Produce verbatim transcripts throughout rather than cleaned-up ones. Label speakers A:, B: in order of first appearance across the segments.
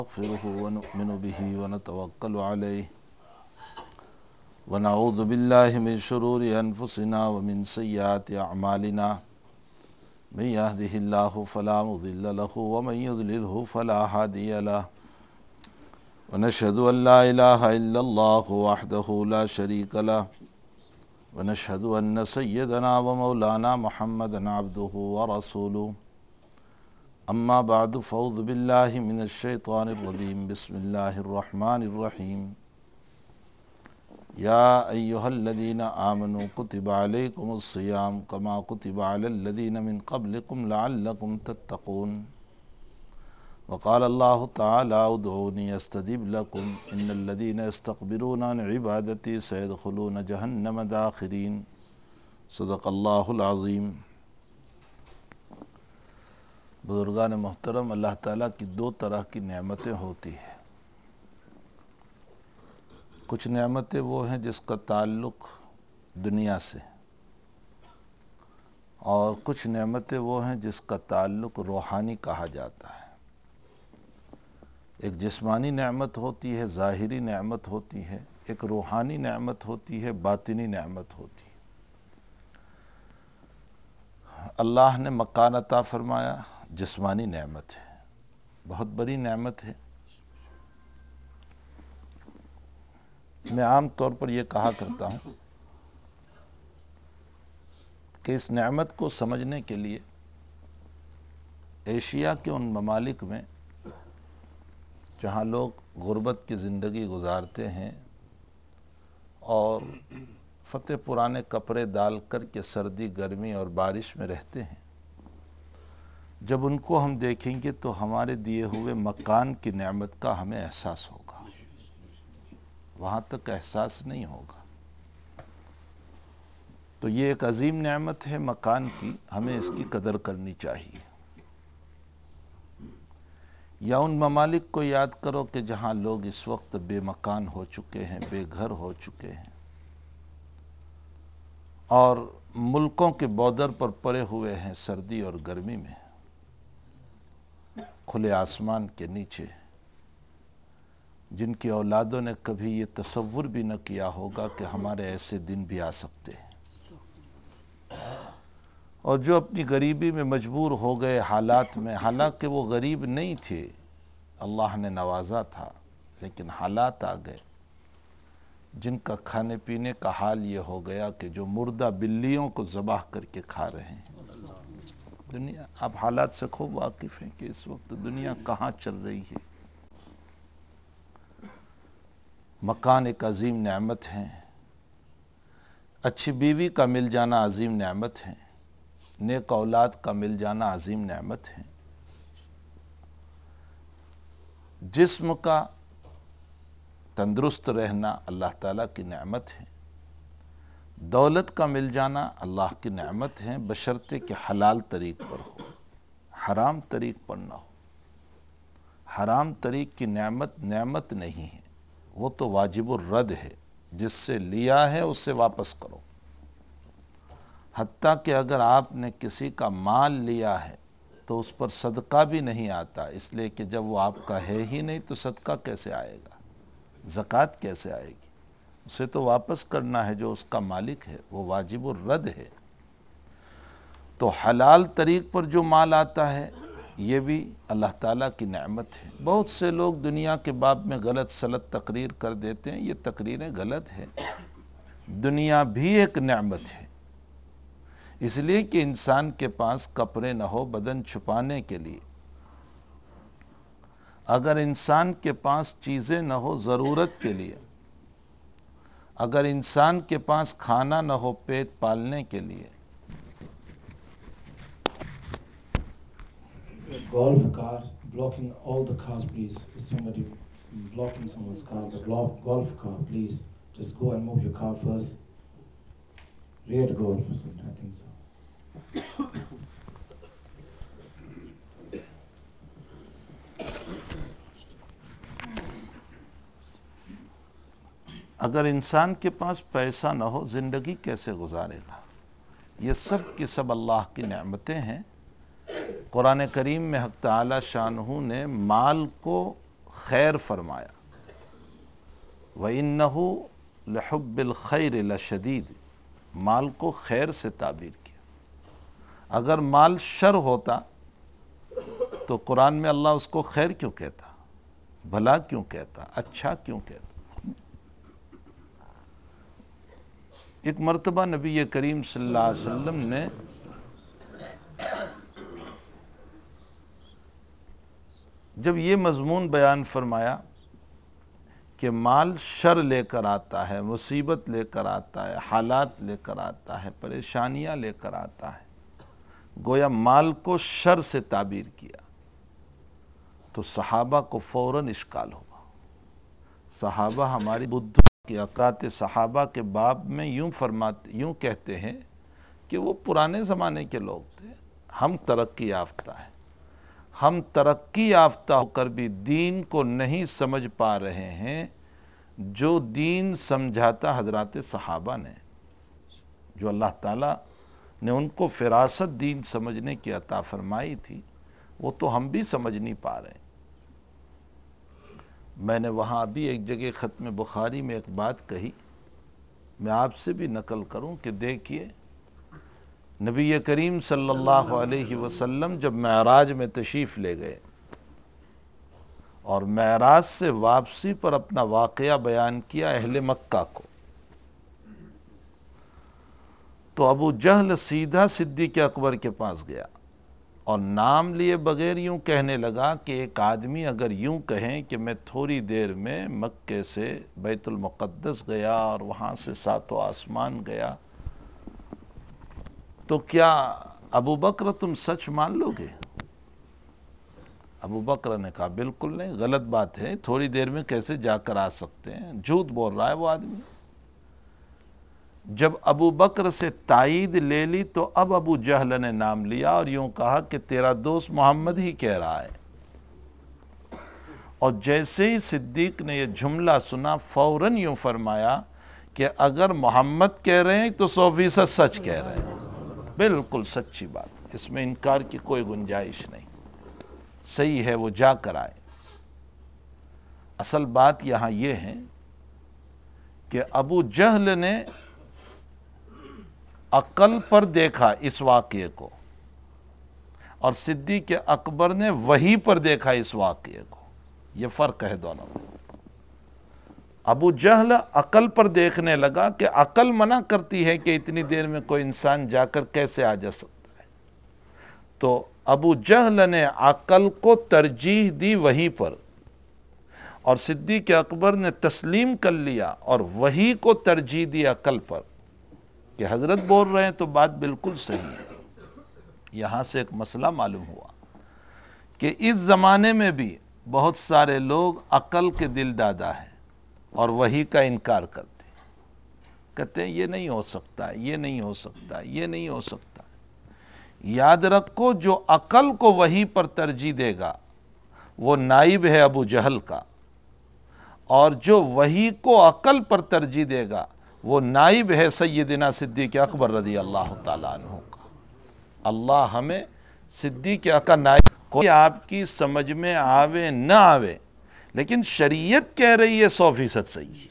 A: نستغفره ونؤمن به ونتوكل عليه ونعوذ بالله من شرور أنفسنا ومن سيئات أعمالنا من يهده الله فلا مضل له ومن يضلله فلا هادي له ونشهد أن لا إله إلا الله وحده لا شريك له ونشهد أن سيدنا ومولانا محمدا عبده ورسوله أما بعد فأعوذ بالله من الشيطان الرجيم بسم الله الرحمن الرحيم يا أيها الذين آمنوا كتب عليكم الصيام كما كتب على الذين من قبلكم لعلكم تتقون وقال الله تعالى ادعوني استجب لكم إن الذين يستكبرون عن عبادتي سيدخلون جهنم داخرين صدق اللہ العظیم۔ بزرگان محترم، اللہ تعالیٰ کی دو طرح کی نعمتیں ہوتی ہیں۔ کچھ نعمتیں وہ ہیں جس کا تعلق دنیا سے، اور کچھ نعمتیں وہ ہیں جس کا تعلق روحانی کہا جاتا ہے۔ ایک جسمانی نعمت ہوتی ہے، ظاہری نعمت ہوتی ہے، ایک روحانی نعمت ہوتی ہے، باطنی نعمت ہوتی ہے۔ اللہ نے مکان عطا فرمایا، جسمانی نعمت ہے، بہت بڑی نعمت ہے۔ میں عام طور پر یہ کہا کرتا ہوں کہ اس نعمت کو سمجھنے کے لیے ایشیا کے ان ممالک میں جہاں لوگ غربت کی زندگی گزارتے ہیں اور فتح پرانے کپڑے ڈال کر کے سردی گرمی اور بارش میں رہتے ہیں، جب ان کو ہم دیکھیں گے تو ہمارے دیے ہوئے مکان کی نعمت کا ہمیں احساس ہوگا۔ وہاں تک احساس نہیں ہوگا۔ تو یہ ایک عظیم نعمت ہے مکان کی، ہمیں اس کی قدر کرنی چاہیے۔ یا ان ممالک کو یاد کرو کہ جہاں لوگ اس وقت بے مکان ہو چکے ہیں، بے گھر ہو چکے ہیں، اور ملکوں کے بارڈر پر پڑے ہوئے ہیں سردی اور گرمی میں، کھلے آسمان کے نیچے، جن کی اولادوں نے کبھی یہ تصور بھی نہ کیا ہوگا کہ ہمارے ایسے دن بھی آ سکتے ہیں، اور جو اپنی غریبی میں مجبور ہو گئے حالات میں، حالانکہ وہ غریب نہیں تھے، اللہ نے نوازا تھا، لیکن حالات آ گئے جن کا کھانے پینے کا حال یہ ہو گیا کہ جو مردہ بلیوں کو ذبح کر کے کھا رہے ہیں۔ دنیا، آپ حالات سے خوب واقف ہیں کہ اس وقت دنیا کہاں چل رہی ہے۔ مکان ایک عظیم نعمت ہے، اچھی بیوی کا مل جانا عظیم نعمت ہے، نیک اولاد کا مل جانا عظیم نعمت ہے، جسم کا تندرست رہنا اللہ تعالیٰ کی نعمت ہے، دولت کا مل جانا اللہ کی نعمت ہے، بشرطے کہ حلال طریق پر ہو، حرام طریق پر نہ ہو۔ حرام طریق کی نعمت نعمت نہیں ہے، وہ تو واجب الرد ہے، جس سے لیا ہے اس سے واپس کرو۔ حتیٰ کہ اگر آپ نے کسی کا مال لیا ہے تو اس پر صدقہ بھی نہیں آتا، اس لیے کہ جب وہ آپ کا ہے ہی نہیں تو صدقہ کیسے آئے گا، زکوٰۃ کیسے آئے گی؟ اسے تو واپس کرنا ہے جو اس کا مالک ہے، وہ واجب الرد ہے۔ تو حلال طریق پر جو مال آتا ہے یہ بھی اللہ تعالیٰ کی نعمت ہے۔ بہت سے لوگ دنیا کے باب میں غلط سلط تقریر کر دیتے ہیں، یہ تقریریں غلط ہیں۔ دنیا بھی ایک نعمت ہے، اس لیے کہ انسان کے پاس کپڑے نہ ہو بدن چھپانے کے لیے، اگر انسان کے پاس چیزیں نہ ہو ضرورت کے لیے، اگر انسان کے پاس کھانا نہ ہو پیٹ پالنے کے لیے۔
B: Golf cars blocking all the cars, please. Is somebody blocking someone's car? The golf golf car, please. Just go and move your car first. Rear golf, I think so.
A: اگر انسان کے پاس پیسہ نہ ہو زندگی کیسے گزارے گا؟ یہ سب کی سب اللہ کی نعمتیں ہیں۔ قرآن کریم میں حق تعالی شانہ نے مال کو خیر فرمایا، وَإِنَّهُ لِحُبِّ الْخَيْرِ لَشَدِيدٌ، مال کو خیر سے تعبیر کیا۔ اگر مال شر ہوتا تو قرآن میں اللہ اس کو خیر کیوں کہتا، بھلا کیوں کہتا، اچھا کیوں کہتا؟ ایک مرتبہ نبی کریم صلی اللہ علیہ وسلم نے جب یہ مضمون بیان فرمایا کہ مال شر لے کر آتا ہے، مصیبت لے کر آتا ہے، حالات لے کر آتا ہے، پریشانیاں لے کر آتا ہے، گویا مال کو شر سے تعبیر کیا، تو صحابہ کو فوراً اشکال ہوا۔ صحابہ ہماری بدھ کے اقرات صحابہ کے باب میں یوں فرماتے یوں کہتے ہیں کہ وہ پرانے زمانے کے لوگ تھے، ہم ترقی یافتہ ہیں، ہم ترقی یافتہ ہو کر بھی دین کو نہیں سمجھ پا رہے ہیں جو دین سمجھاتا حضرات صحابہ نے، جو اللہ تعالیٰ نے ان کو فراست دین سمجھنے کی عطا فرمائی تھی، وہ تو ہم بھی سمجھ نہیں پا رہے ہیں۔ میں نے وہاں بھی ایک جگہ ختم بخاری میں ایک بات کہی، میں آپ سے بھی نقل کروں کہ دیکھیے نبی کریم صلی اللہ علیہ وسلم جب معراج میں تشریف لے گئے اور معراج سے واپسی پر اپنا واقعہ بیان کیا اہل مکہ کو، تو ابو جہل سیدھا صدیق اکبر کے پاس گیا اور نام لیے بغیر یوں کہنے لگا کہ ایک آدمی اگر یوں کہیں کہ میں تھوڑی دیر میں مکے سے بیت المقدس گیا اور وہاں سے ساتوں آسمان گیا، تو کیا ابو بکر تم سچ مان لو گے؟ ابو بکر نے کہا بالکل نہیں، غلط بات ہے، تھوڑی دیر میں کیسے جا کر آ سکتے ہیں، جھوٹ بول رہا ہے وہ آدمی۔ جب ابو بکر سے تائید لے لی تو اب ابو جہل نے نام لیا اور یوں کہا کہ تیرا دوست محمد ہی کہہ رہا ہے، اور جیسے ہی صدیق نے یہ جملہ سنا فوراً یوں فرمایا کہ اگر محمد کہہ رہے ہیں تو سو فیصد سچ کہہ رہے ہیں، بالکل سچی بات، اس میں انکار کی کوئی گنجائش نہیں، صحیح ہے، وہ جا کر آئے۔ اصل بات یہاں یہ ہے کہ ابو جہل نے عقل پر دیکھا اس واقعے کو اور صدیق اکبر نے وحی پر دیکھا اس واقعے کو، یہ فرق ہے دونوں میں۔ ابو جہل عقل پر دیکھنے لگا کہ عقل منع کرتی ہے کہ اتنی دیر میں کوئی انسان جا کر کیسے آ جا سکتا ہے، تو ابو جہل نے عقل کو ترجیح دی وحی پر، اور صدیق اکبر نے تسلیم کر لیا اور وحی کو ترجیح دی عقل پر کہ حضرت بول رہے ہیں تو بات بالکل صحیح ہے۔ یہاں سے ایک مسئلہ معلوم ہوا کہ اس زمانے میں بھی بہت سارے لوگ عقل کے دل دادا ہیں اور وحی کا انکار کرتے ہیں، کہتے ہیں یہ نہیں ہو سکتا، یہ نہیں ہو سکتا، یہ نہیں ہو سکتا۔ یاد رکھو جو عقل کو وحی پر ترجیح دے گا وہ نائب ہے ابو جہل کا، اور جو وحی کو عقل پر ترجیح دے گا وہ نائب ہے سیدنا صدیق اکبر رضی اللہ تعالیٰ عنہ کا۔ اللہ ہمیں صدیق کا نائب، کوئی آپ کی سمجھ میں آوے نہ آوے لیکن شریعت کہہ رہی ہے سو فیصد صحیح،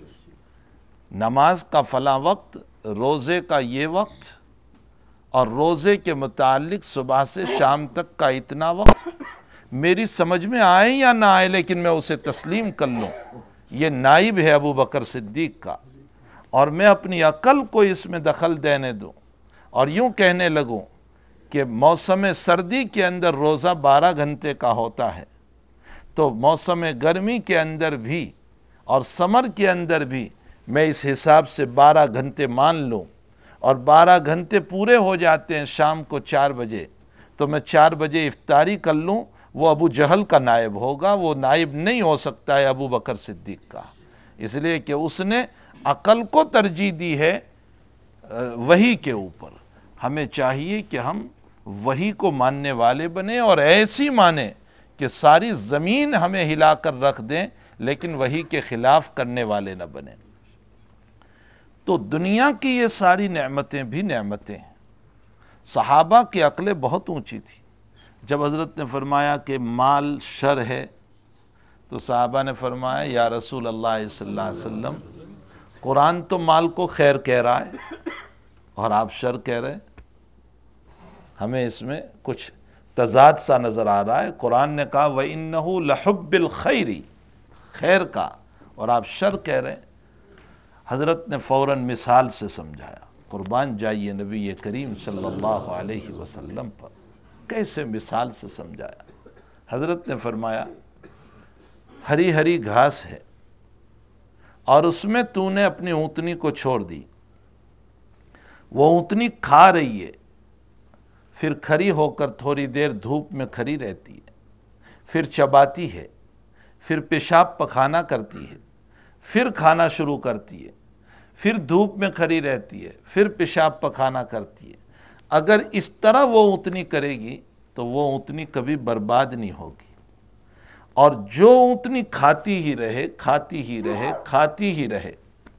A: نماز کا فلاں وقت، روزے کا یہ وقت، اور روزے کے متعلق صبح سے شام تک کا اتنا وقت، میری سمجھ میں آئے یا نہ آئے لیکن میں اسے تسلیم کر لوں، یہ نائب ہے ابو بکر صدیق کا، اور میں اپنی عقل کو اس میں دخل دینے دوں اور یوں کہنے لگوں کہ موسم سردی کے اندر روزہ بارہ گھنٹے کا ہوتا ہے تو موسم گرمی کے اندر بھی اور سمر کے اندر بھی میں اس حساب سے بارہ گھنٹے مان لوں، اور بارہ گھنٹے پورے ہو جاتے ہیں شام کو چار بجے تو میں چار بجے افطاری کر لوں، وہ ابو جہل کا نائب ہوگا، وہ نائب نہیں ہو سکتا ہے ابو بکر صدیق کا، اس لیے کہ اس نے عقل کو ترجیح دی ہے وحی کے اوپر۔ ہمیں چاہیے کہ ہم وحی کو ماننے والے بنیں اور ایسی مانیں کہ ساری زمین ہمیں ہلا کر رکھ دیں لیکن وحی کے خلاف کرنے والے نہ بنیں۔ تو دنیا کی یہ ساری نعمتیں بھی نعمتیں ہیں۔ صحابہ کی عقلیں بہت اونچی تھی، جب حضرت نے فرمایا کہ مال شر ہے تو صحابہ نے فرمایا یا رسول اللہ صلی اللہ علیہ وسلم قرآن تو مال کو خیر کہہ رہا ہے اور آپ شر کہہ رہے ہیں، ہمیں اس میں کچھ تضاد سا نظر آ رہا ہے۔ قرآن نے کہا وَإِنَّهُ لَحُبِّ الْخَيْرِ، خیر کا، اور آپ شر کہہ رہے ہیں۔ حضرت نے فوراً مثال سے سمجھایا، قربان جائیے نبی کریم صلی اللہ علیہ وسلم پر، کیسے مثال سے سمجھایا۔ حضرت نے فرمایا ہری ہری گھاس ہے اور اس میں تو نے اپنی اونٹنی کو چھوڑ دی، وہ اونٹنی کھا رہی ہے، پھر کھری ہو کر تھوڑی دیر دھوپ میں کھری رہتی ہے، پھر چباتی ہے، پھر پیشاب پخانہ کرتی ہے، پھر کھانا شروع کرتی ہے، پھر دھوپ میں کھڑی رہتی ہے، پھر پیشاب پخانہ کرتی ہے۔ اگر اس طرح وہ اونٹنی کرے گی تو وہ اونٹنی کبھی برباد نہیں ہوگی، اور جو اونٹنی کھاتی ہی رہے کھاتی ہی رہے کھاتی ہی رہے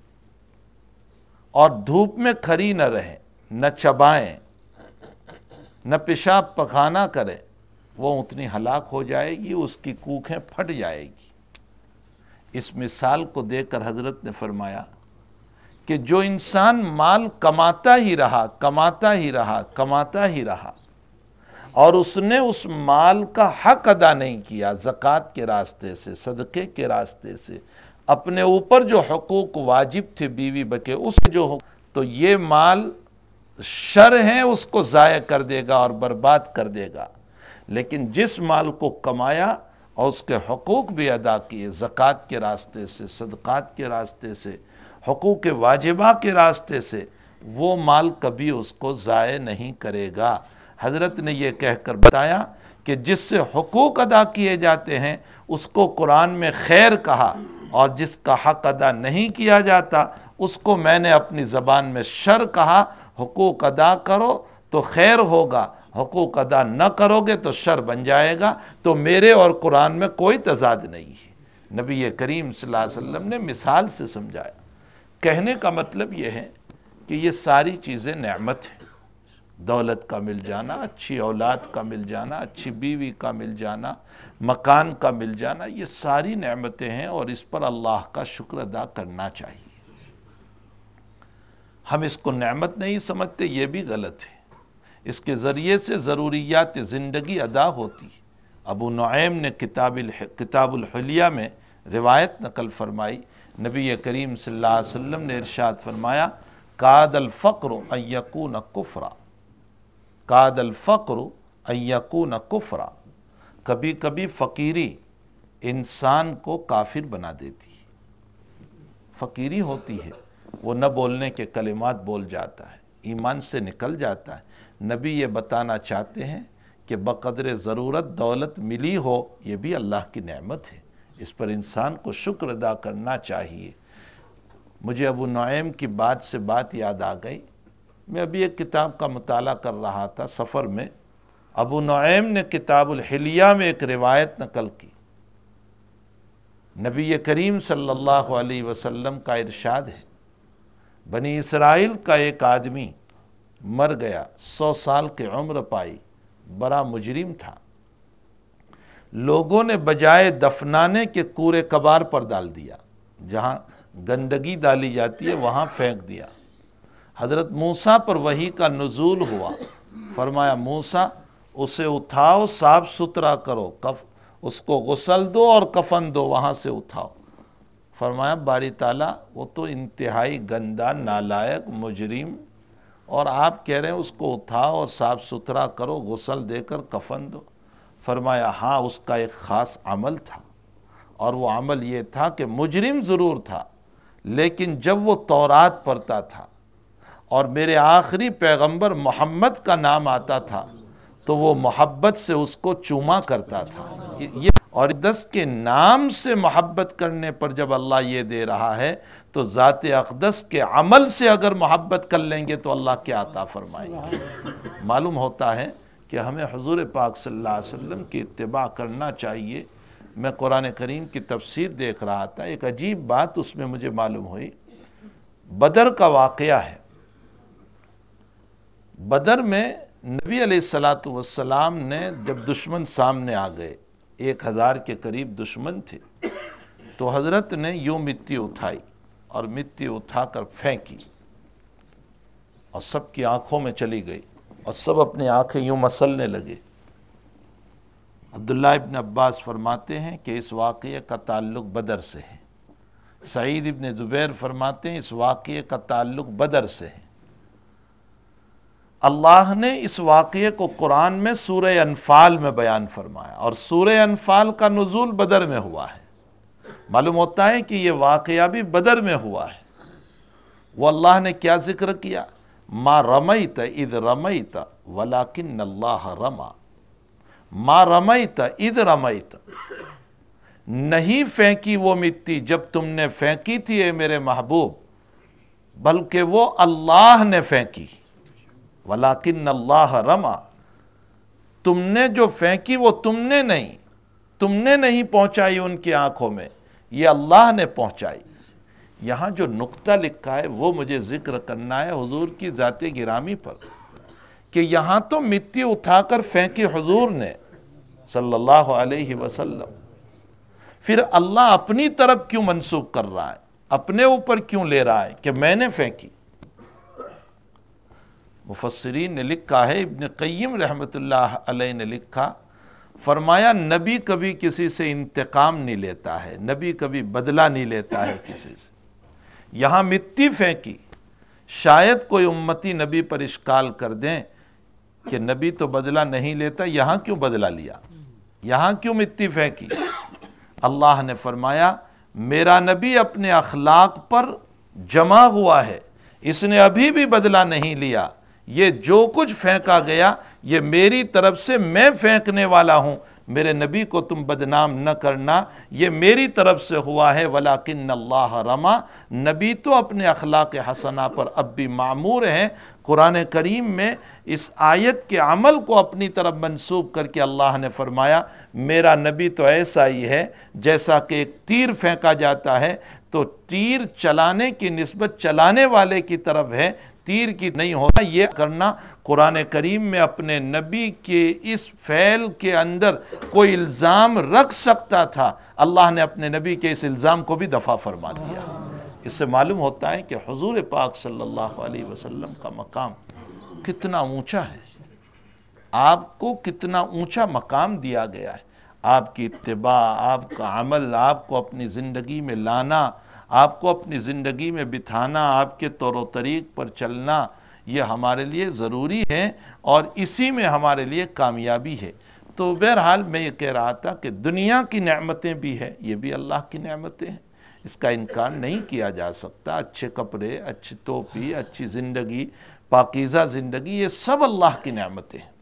A: اور دھوپ میں کھڑی نہ رہے، نہ چبائیں، نہ پیشاب پخانہ کرے، وہ اونٹنی ہلاک ہو جائے گی، اس کی کوکھیں پھٹ جائے گی۔ اس مثال کو دیکھ کر حضرت نے فرمایا کہ جو انسان مال کماتا ہی رہا کماتا ہی رہا کماتا ہی رہا اور اس نے اس مال کا حق ادا نہیں کیا، زکوٰۃ کے راستے سے، صدقے کے راستے سے، اپنے اوپر جو حقوق واجب تھے بیوی بچے اس جو ہو، تو یہ مال شر ہیں اس کو ضائع کر دے گا اور برباد کر دے گا۔ لیکن جس مال کو کمایا اور اس کے حقوق بھی ادا کیے، زکوٰۃ کے راستے سے، صدقات کے راستے سے، حقوق واجبہ کے راستے سے، وہ مال کبھی اس کو ضائع نہیں کرے گا۔ حضرت نے یہ کہہ کر بتایا کہ جس سے حقوق ادا کیے جاتے ہیں اس کو قرآن میں خیر کہا، اور جس کا حق ادا نہیں کیا جاتا اس کو میں نے اپنی زبان میں شر کہا۔ حقوق ادا کرو تو خیر ہوگا، حقوق ادا نہ کرو گے تو شر بن جائے گا۔ تو میرے اور قرآن میں کوئی تضاد نہیں ہے، نبی کریم صلی اللہ علیہ وسلم نے مثال سے سمجھایا۔ کہنے کا مطلب یہ ہے کہ یہ ساری چیزیں نعمت ہیں، دولت کا مل جانا، اچھی اولاد کا مل جانا، اچھی بیوی کا مل جانا، مکان کا مل جانا، یہ ساری نعمتیں ہیں اور اس پر اللہ کا شکر ادا کرنا چاہیے۔ ہم اس کو نعمت نہیں سمجھتے، یہ بھی غلط ہے۔ اس کے ذریعے سے ضروریات زندگی ادا ہوتی ہے۔ ابو نعیم نے کتاب الح کتاب الحلیہ میں روایت نقل فرمائی، نبی کریم صلی اللہ علیہ وسلم نے ارشاد فرمایا کاد الفقر ان یکون کفرا، کاد الفقر ان یکون کفرا، کبھی کبھی فقیری انسان کو کافر بنا دیتی ہے۔ فقیری ہوتی ہے، وہ نہ بولنے کے کلمات بول جاتا ہے، ایمان سے نکل جاتا ہے۔ نبی یہ بتانا چاہتے ہیں کہ بقدر ضرورت دولت ملی ہو یہ بھی اللہ کی نعمت ہے، اس پر انسان کو شکر ادا کرنا چاہیے۔ مجھے ابو نعیم کی بات سے بات یاد آ گئی، میں ابھی ایک کتاب کا مطالعہ کر رہا تھا سفر میں، ابو نعیم نے کتاب الحلیہ میں ایک روایت نقل کی، نبی کریم صلی اللہ علیہ وسلم کا ارشاد ہے بنی اسرائیل کا ایک آدمی مر گیا، سو سال کی عمر پائی، بڑا مجرم تھا، لوگوں نے بجائے دفنانے کے کوڑے کبار پر ڈال دیا، جہاں گندگی ڈالی جاتی ہے وہاں پھینک دیا۔ حضرت موسیٰ پر وحی کا نزول ہوا، فرمایا موسیٰ اسے اٹھاؤ، صاف ستھرا کرو، کف اس کو غسل دو اور کفن دو، وہاں سے اٹھاؤ۔ فرمایا باری تعالیٰ وہ تو انتہائی گندا نالائق مجرم، اور آپ کہہ رہے ہیں اس کو اٹھاؤ اور صاف ستھرا کرو، غسل دے کر کفن دو۔ فرمایا ہاں اس کا ایک خاص عمل تھا، اور وہ عمل یہ تھا کہ مجرم ضرور تھا لیکن جب وہ تورات پڑھتا تھا اور میرے آخری پیغمبر محمد کا نام آتا تھا تو وہ محبت سے اس کو چوما کرتا تھا۔ یہ اور اقدس کے نام سے محبت کرنے پر جب اللہ یہ دے رہا ہے تو ذات اقدس کے عمل سے اگر محبت کر لیں گے تو اللہ کیا عطا فرمائیں گے۔ معلوم ہوتا ہے کہ ہمیں حضور پاک صلی اللہ علیہ وسلم کی اتباع کرنا چاہیے۔ میں قرآن کریم کی تفسیر دیکھ رہا تھا، ایک عجیب بات اس میں مجھے معلوم ہوئی، بدر کا واقعہ ہے۔ بدر میں نبی علیہ الصلوۃ والسلام نے جب دشمن سامنے آ گئے ایک ہزار کے قریب دشمن تھے، تو حضرت نے یوں مٹی اٹھائی اور مٹی اٹھا کر پھینکی اور سب کی آنکھوں میں چلی گئی اور سب اپنی آنکھیں یوں مسلنے لگے۔ عبداللہ ابن عباس فرماتے ہیں کہ اس واقعے کا تعلق بدر سے ہے، سعید ابن زبیر فرماتے ہیں اس واقعے کا تعلق بدر سے ہے۔ اللہ نے اس واقعے کو قرآن میں سورہ انفال میں بیان فرمایا، اور سورہ انفال کا نزول بدر میں ہوا ہے۔ معلوم ہوتا ہے کہ یہ واقعہ بھی بدر میں ہوا ہے۔ وہ اللہ نے کیا ذکر کیا؟ ما رمیت اذ رمیت ولکن اللہ رما، ما رمیت اذ رمیت، نہیں پھینکی وہ مٹی جب تم نے پھینکی تھی اے میرے محبوب، بلکہ وہ اللہ نے پھینکی، ولیکن اللہ رما، تم نے جو پھینکی وہ تم نے نہیں، تم نے نہیں پہنچائی ان کی آنکھوں میں، یہ اللہ نے پہنچائی۔ یہاں جو نقطہ لکھا ہے وہ مجھے ذکر کرنا ہے حضور کی ذات گرامی پر، کہ یہاں تو مٹی اٹھا کر پھینکی حضور نے صلی اللہ علیہ وسلم، پھر اللہ اپنی طرف کیوں منسوب کر رہا ہے، اپنے اوپر کیوں لے رہا ہے کہ میں نے پھینکی؟ مفسرین نے لکھا ہے، ابن قیم رحمۃ اللہ علیہ نے لکھا، فرمایا نبی کبھی کسی سے انتقام نہیں لیتا ہے، نبی کبھی بدلہ نہیں لیتا ہے کسی سے۔ یہاں مٹی پھینکی، شاید کوئی امتی نبی پر اشکال کر دیں کہ نبی تو بدلہ نہیں لیتا، یہاں کیوں بدلہ لیا، یہاں کیوں مٹی پھینکی؟ اللہ نے فرمایا میرا نبی اپنے اخلاق پر جمع ہوا ہے، اس نے ابھی بھی بدلہ نہیں لیا، یہ جو کچھ پھینکا گیا یہ میری طرف سے میں پھینکنے والا ہوں، میرے نبی کو تم بدنام نہ کرنا، یہ میری طرف سے ہوا ہے، ولیکن اللہ رما، نبی تو اپنے اخلاق حسنہ پر اب بھی معمور ہیں۔ قرآن کریم میں اس آیت کے عمل کو اپنی طرف منسوب کر کے اللہ نے فرمایا میرا نبی تو ایسا ہی ہے جیسا کہ ایک تیر پھینکا جاتا ہے تو تیر چلانے کی نسبت چلانے والے کی طرف ہے، تیر کی نہیں ہوتا۔ یہ کرنا قرآن کریم میں اپنے نبی کے اس فعل کے اندر کوئی الزام رکھ سکتا تھا، اللہ نے اپنے نبی کے اس الزام کو بھی دفع فرما دیا۔ اس سے معلوم ہوتا ہے کہ حضور پاک صلی اللہ علیہ وسلم کا مقام کتنا اونچا ہے، آپ کو کتنا اونچا مقام دیا گیا ہے۔ آپ کی اتباع، آپ کا عمل، آپ کو اپنی زندگی میں لانا، آپ کو اپنی زندگی میں بٹھانا، آپ کے طور و طریق پر چلنا، یہ ہمارے لیے ضروری ہے اور اسی میں ہمارے لیے کامیابی ہے۔ تو بہرحال میں یہ کہہ رہا تھا کہ دنیا کی نعمتیں بھی ہیں، یہ بھی اللہ کی نعمتیں ہیں، اس کا انکار نہیں کیا جا سکتا۔ اچھے کپڑے، اچھی ٹوپی، اچھی زندگی، پاکیزہ زندگی، یہ سب اللہ کی نعمتیں ہیں۔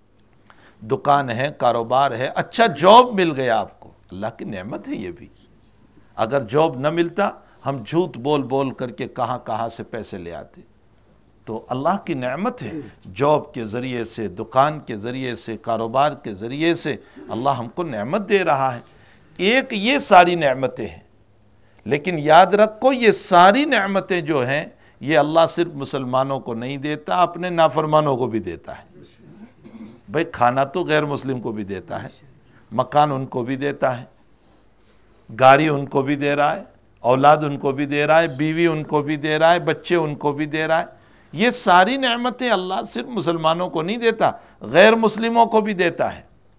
A: دکان ہے، کاروبار ہے، اچھا جاب مل گیا آپ کو، اللہ کی نعمت ہے یہ بھی۔ اگر جاب نہ ملتا ہم جھوٹ بول بول کر کے کہاں کہاں سے پیسے لے آتے، تو اللہ کی نعمت ہے۔ جاب کے ذریعے سے، دکان کے ذریعے سے، کاروبار کے ذریعے سے اللہ ہم کو نعمت دے رہا ہے۔ ایک یہ ساری نعمتیں ہیں، لیکن یاد رکھو یہ ساری نعمتیں جو ہیں یہ اللہ صرف مسلمانوں کو نہیں دیتا، اپنے نافرمانوں کو بھی دیتا ہے۔ بھئی کھانا تو غیر مسلم کو بھی دیتا ہے، مکان ان کو بھی دیتا ہے، گاڑی ان کو بھی دے رہا ہے، اولاد ان کو بھی دے رہا ہے، بیوی ان کو بھی دے رہا ہے، بچے ان کو بھی دے رہا ہے۔ یہ ساری نعمتیں اللہ صرف مسلمانوں کو نہیں دیتا، غیر مسلموں کو بھی دیتا ہے،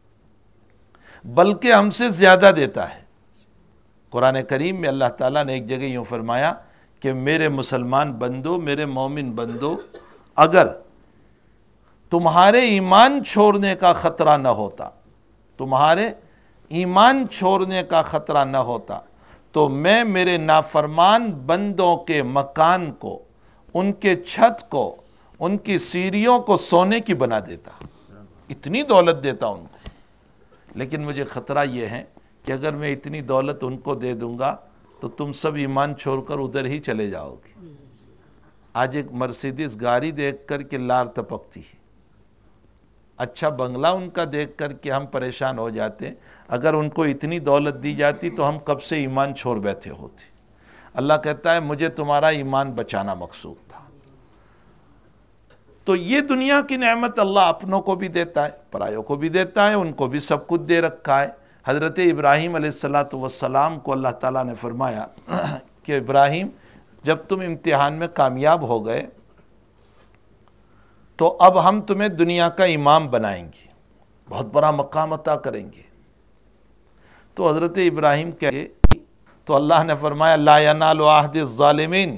A: بلکہ ہم سے زیادہ دیتا ہے۔ قرآن کریم میں اللہ تعالیٰ نے ایک جگہ یوں فرمایا کہ میرے مسلمان بندو، میرے مومن بندو، اگر تمہارے ایمان چھوڑنے کا خطرہ نہ ہوتا، تمہارے ایمان چھوڑنے کا خطرہ نہ ہوتا تو میں میرے نافرمان بندوں کے مکان کو، ان کے چھت کو، ان کی سیڑھیوں کو سونے کی بنا دیتا، اتنی دولت دیتا ان کو۔ لیکن مجھے خطرہ یہ ہے کہ اگر میں اتنی دولت ان کو دے دوں گا تو تم سب ایمان چھوڑ کر ادھر ہی چلے جاؤ گے۔ آج ایک مرسیڈیز گاڑی دیکھ کر کے لار ٹپکتی ہے، اچھا بنگلہ ان کا دیکھ کر کے ہم پریشان ہو جاتے ہیں۔ اگر ان کو اتنی دولت دی جاتی تو ہم کب سے ایمان چھوڑ بیٹھے ہوتے۔ اللہ کہتا ہے مجھے تمہارا ایمان بچانا مقصود تھا۔ تو یہ دنیا کی نعمت اللہ اپنوں کو بھی دیتا ہے، پرایوں کو بھی دیتا ہے، ان کو بھی سب کچھ دے رکھا ہے، حضرت ابراہیم علیہ الصلوۃ والسلام کو اللہ تعالیٰ نے فرمایا کہ ابراہیم جب تم امتحان میں کامیاب ہو گئے تو اب ہم تمہیں دنیا کا امام بنائیں گے، بہت بڑا مقام عطا کریں گے۔ تو حضرت ابراہیم کہے تو اللہ نے فرمایا لا ینال عہد الظالمین،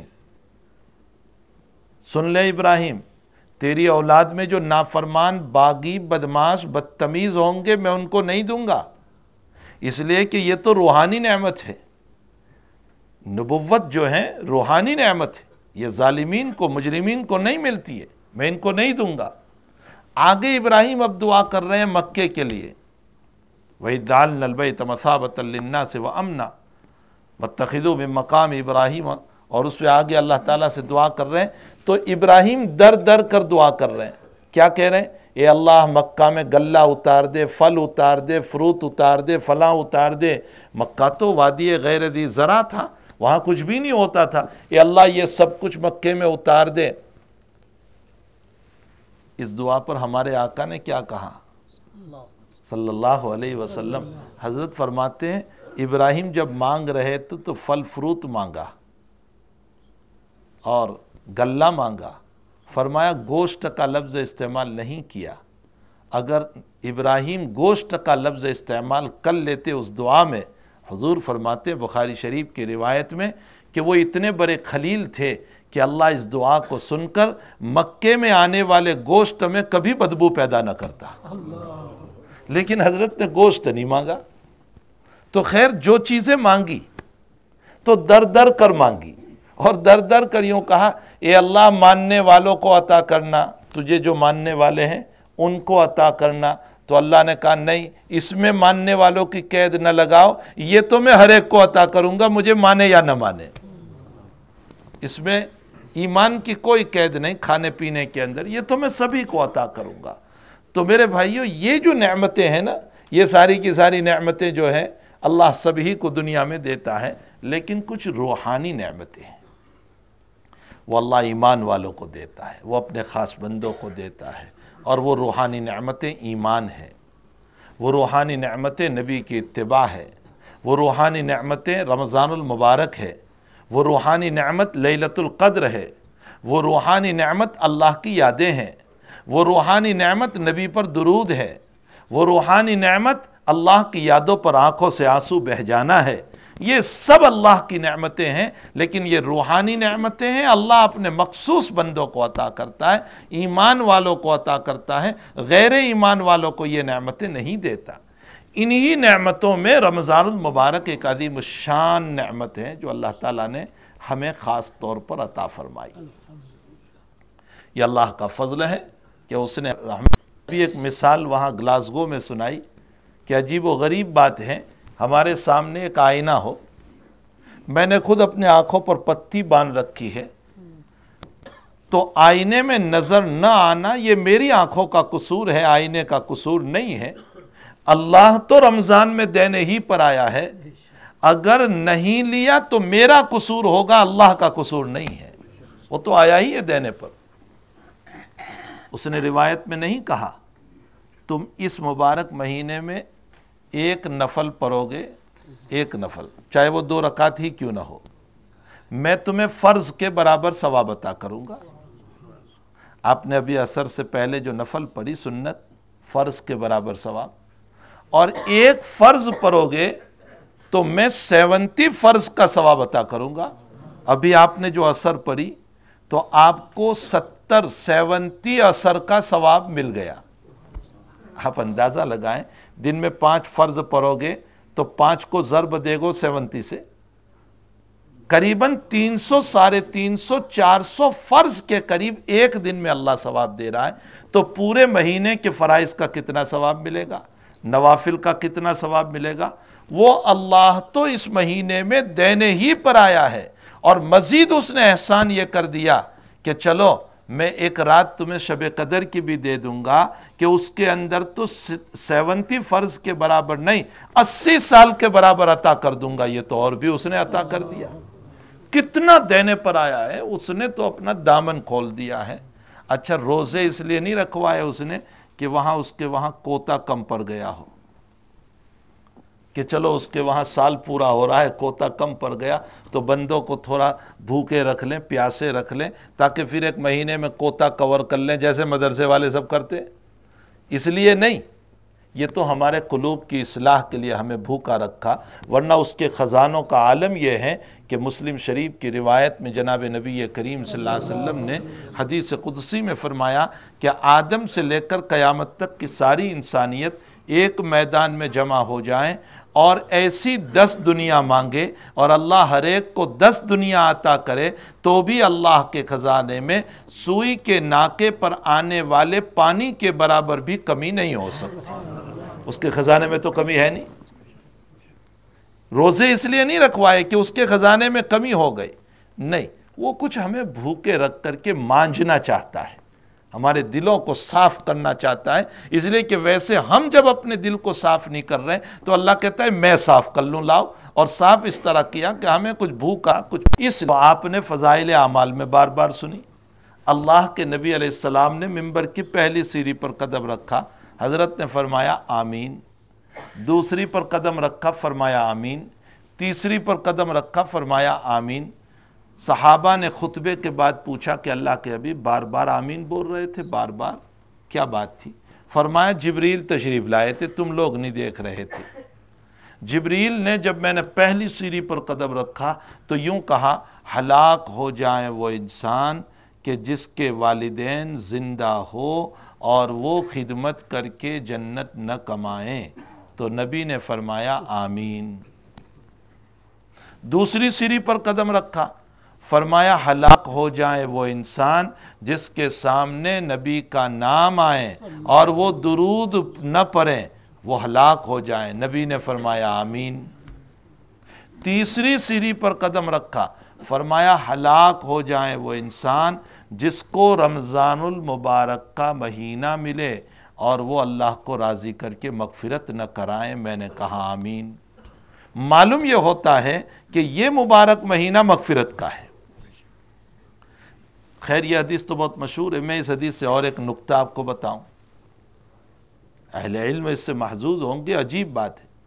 A: سن لے ابراہیم، تیری اولاد میں جو نافرمان، باغی، بدماش، بدتمیز ہوں گے میں ان کو نہیں دوں گا، اس لیے کہ یہ تو روحانی نعمت ہے، نبوت جو ہے روحانی نعمت ہے، یہ ظالمین کو، مجرمین کو نہیں ملتی ہے، میں ان کو نہیں دوں گا۔ آگے ابراہیم اب دعا کر رہے ہیں مکے کے لیے، وَإِذْ جَعَلْنَا الْبَيْتَ مَثَابَةً لِلنَّاسِ وَأَمْنًا وَاتَّخِذُوا مِن مَّقَامِ ابراہیم، اور اس پہ آگے اللہ تعالیٰ سے دعا کر رہے ہیں۔ تو ابراہیم در در کر دعا کر رہے ہیں، کیا کہہ رہے ہیں؟ اے اللہ مکہ میں غلہ اتار دے، پھل اتار دے، فروٹ اتار دے، فلاں اتار دے۔ مکہ تو وادی غیر ذی زرع تھا، وہاں کچھ بھی نہیں ہوتا تھا، اے اللہ یہ سب کچھ مکے میں اتار دے۔ اس دعا پر ہمارے آقا نے کیا کہا صلی اللہ علیہ وسلم؟ حضرت فرماتے ہیں ابراہیم جب مانگ رہے تو تو پھل فروٹ مانگا اور غلہ مانگا، فرمایا گوشت کا لفظ استعمال نہیں کیا۔ اگر ابراہیم گوشت کا لفظ استعمال کر لیتے اس دعا میں، حضور فرماتے ہیں بخاری شریف کی روایت میں کہ وہ اتنے بڑے خلیل تھے کہ اللہ اس دعا کو سن کر مکے میں آنے والے گوشت میں کبھی بدبو پیدا نہ کرتا۔ لیکن حضرت نے گوشت نہیں مانگا۔ تو خیر جو چیزیں مانگی تو در در کر مانگی، اور در در کر یوں کہا اے اللہ ماننے والوں کو عطا کرنا، تجھے جو ماننے والے ہیں ان کو عطا کرنا۔ تو اللہ نے کہا نہیں، اس میں ماننے والوں کی قید نہ لگاؤ، یہ تو میں ہر ایک کو عطا کروں گا، مجھے مانے یا نہ مانے۔ اس میں ایمان کی کوئی قید نہیں، کھانے پینے کے اندر، یہ تو میں سبھی کو عطا کروں گا۔ تو میرے بھائیوں یہ جو نعمتیں ہیں نا، یہ ساری کی ساری نعمتیں جو ہیں اللہ سبھی کو دنیا میں دیتا ہے، لیکن کچھ روحانی نعمتیں ہیں وہ اللہ ایمان والوں کو دیتا ہے، وہ اپنے خاص بندوں کو دیتا ہے، اور وہ روحانی نعمتیں ایمان ہے، وہ روحانی نعمتیں نبی کی اتباع ہے، وہ روحانی نعمتیں رمضان المبارک ہے، وہ روحانی نعمت لیلۃ القدر ہے، وہ روحانی نعمت اللہ کی یادیں ہیں، وہ روحانی نعمت نبی پر درود ہے، وہ روحانی نعمت اللہ کی یادوں پر آنکھوں سے آنسو بہہ جانا ہے۔ یہ سب اللہ کی نعمتیں ہیں، لیکن یہ روحانی نعمتیں ہیں، اللہ اپنے مخصوص بندوں کو عطا کرتا ہے، ایمان والوں کو عطا کرتا ہے، غیر ایمان والوں کو یہ نعمتیں نہیں دیتا۔ انہی نعمتوں میں رمضان المبارک ایک عظیم الشان نعمت ہے جو اللہ تعالیٰ نے ہمیں خاص طور پر عطا فرمائی۔ یہ اللہ کا فضل ہے کہ اس نے بھی ایک مثال وہاں گلاسگو میں سنائی کہ عجیب و غریب بات ہے، ہمارے سامنے ایک آئینہ ہو، میں نے خود اپنے آنکھوں پر پٹی باندھ رکھی ہے، تو آئینے میں نظر نہ آنا یہ میری آنکھوں کا قصور ہے، آئینے کا قصور نہیں ہے۔ اللہ تو رمضان میں دینے ہی پر آیا ہے، اگر نہیں لیا تو میرا قصور ہوگا، اللہ کا قصور نہیں ہے، وہ تو آیا ہی ہے دینے پر۔ اس نے روایت میں نہیں کہا تم اس مبارک مہینے میں ایک نفل پڑھو گے، ایک نفل چاہے وہ دو رکعت ہی کیوں نہ ہو، میں تمہیں فرض کے برابر ثواب عطا کروں گا۔ آپ نے ابھی عصر سے پہلے جو نفل پڑھی سنت، فرض کے برابر ثواب، اور ایک فرض پڑھو گے تو میں سیونٹی فرض کا ثواب عطا کروں گا۔ ابھی آپ نے جو عصر پڑھی تو آپ کو ستر سیونٹی عصر کا ثواب مل گیا۔ آپ اندازہ لگائیں، دن میں پانچ فرض پڑھو گے تو پانچ کو ضرب دے گو سیونٹی سے، قریباً تین سو ساڑھے تین سو چار سو فرض کے قریب ایک دن میں اللہ ثواب دے رہا ہے۔ تو پورے مہینے کے فرائض کا کتنا ثواب ملے گا، نوافل کا کتنا ثواب ملے گا؟ وہ اللہ تو اس مہینے میں دینے ہی پر آیا ہے، اور مزید اس نے احسان یہ کر دیا کہ چلو میں ایک رات تمہیں شب قدر کی بھی دے دوں گا کہ اس کے اندر تو سیونٹی فرض کے برابر نہیں، اسی سال کے برابر عطا کر دوں گا۔ یہ تو اور بھی اس نے عطا کر دیا، کتنا دینے پر آیا ہے، اس نے تو اپنا دامن کھول دیا ہے۔ اچھا روزے اس لیے نہیں رکھوائے اس نے کہ وہاں اس کے وہاں کوتا کم پڑ گیا ہو، کہ چلو اس کے وہاں سال پورا ہو رہا ہے، کوتا کم پڑ گیا تو بندوں کو تھوڑا بھوکے رکھ لیں، پیاسے رکھ لیں، تاکہ پھر ایک مہینے میں کوتا کور کر لیں جیسے مدرسے والے سب کرتے. اس لیے نہیں، یہ تو ہمارے قلوب کی اصلاح کے لیے ہمیں بھوکا رکھا. ورنہ اس کے خزانوں کا عالم یہ ہے کہ مسلم شریف کی روایت میں جناب نبی کریم صلی اللہ علیہ وسلم نے حدیث قدسی میں فرمایا کہ آدم سے لے کر قیامت تک کی ساری انسانیت ایک میدان میں جمع ہو جائیں اور ایسی دس دنیا مانگے اور اللہ ہر ایک کو دس دنیا عطا کرے تو بھی اللہ کے خزانے میں سوئی کے ناکے پر آنے والے پانی کے برابر بھی کمی نہیں ہو سکتی. اس کے خزانے میں تو کمی ہے نہیں. روزے اس لیے نہیں رکھوائے کہ اس کے خزانے میں کمی ہو گئی، نہیں، وہ کچھ ہمیں بھوکے رکھ کر کے مانجنا چاہتا ہے، ہمارے دلوں کو صاف کرنا چاہتا ہے. اس لیے کہ ویسے ہم جب اپنے دل کو صاف نہیں کر رہے تو اللہ کہتا ہے میں صاف کر لوں، لاؤ. اور صاف اس طرح کیا کہ ہمیں کچھ بھوکا کچھ. اس آپ نے فضائل اعمال میں بار بار سنی. اللہ کے نبی علیہ السلام نے منبر کی پہلی سیڑھی پر قدم رکھا، حضرت نے فرمایا آمین. دوسری پر قدم رکھا، فرمایا آمین. تیسری پر قدم رکھا، فرمایا آمین. صحابہ نے خطبے کے بعد پوچھا کہ اللہ کے حبیب بار بار آمین بول رہے تھے، بار بار کیا بات تھی؟ فرمایا جبریل تشریف لائے تھے، تم لوگ نہیں دیکھ رہے تھے. جبریل نے جب میں نے پہلی سیڑھی پر قدم رکھا تو یوں کہا ہلاک ہو جائیں وہ انسان کہ جس کے والدین زندہ ہو اور وہ خدمت کر کے جنت نہ کمائیں. تو نبی نے فرمایا آمین. دوسری سیڑھی پر قدم رکھا، فرمایا ہلاک ہو جائیں وہ انسان جس کے سامنے نبی کا نام آئے اور وہ درود نہ پڑھیں، وہ ہلاک ہو جائیں. نبی نے فرمایا آمین. تیسری سیڑھی پر قدم رکھا، فرمایا ہلاک ہو جائیں وہ انسان جس کو رمضان المبارک کا مہینہ ملے اور وہ اللہ کو راضی کر کے مغفرت نہ کرائیں. میں نے کہا آمین. معلوم یہ ہوتا ہے کہ یہ مبارک مہینہ مغفرت کا ہے. خیر یہ حدیث تو بہت مشہور ہے، میں اس حدیث سے اور ایک نکتہ آپ کو بتاؤں. اہل علم اس سے محظوظ ہوں گے، عجیب بات ہے.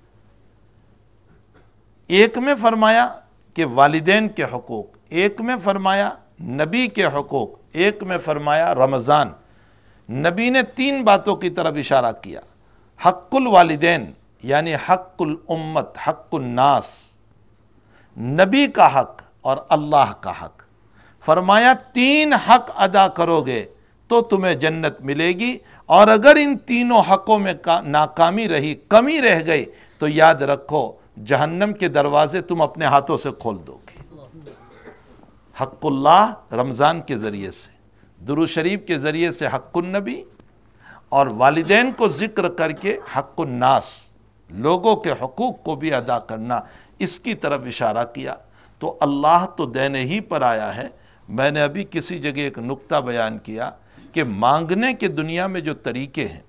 A: ایک میں فرمایا کہ والدین کے حقوق، ایک میں فرمایا نبی کے حقوق، ایک میں فرمایا رمضان. نبی نے تین باتوں کی طرف اشارہ کیا. حق الوالدین یعنی حق الامت، حق الناس، نبی کا حق اور اللہ کا حق. فرمایا تین حق ادا کرو گے تو تمہیں جنت ملے گی، اور اگر ان تینوں حقوں میں ناکامی رہی، کمی رہ گئی، تو یاد رکھو جہنم کے دروازے تم اپنے ہاتھوں سے کھول دو گے. حق اللہ رمضان کے ذریعے سے، درود شریف کے ذریعے سے حق النبی، اور والدین کو ذکر کر کے حق الناس، لوگوں کے حقوق کو بھی ادا کرنا، اس کی طرف اشارہ کیا. تو اللہ تو دینے ہی پر آیا ہے. میں نے ابھی کسی جگہ ایک نکتہ بیان کیا کہ مانگنے کے دنیا میں جو طریقے ہیں،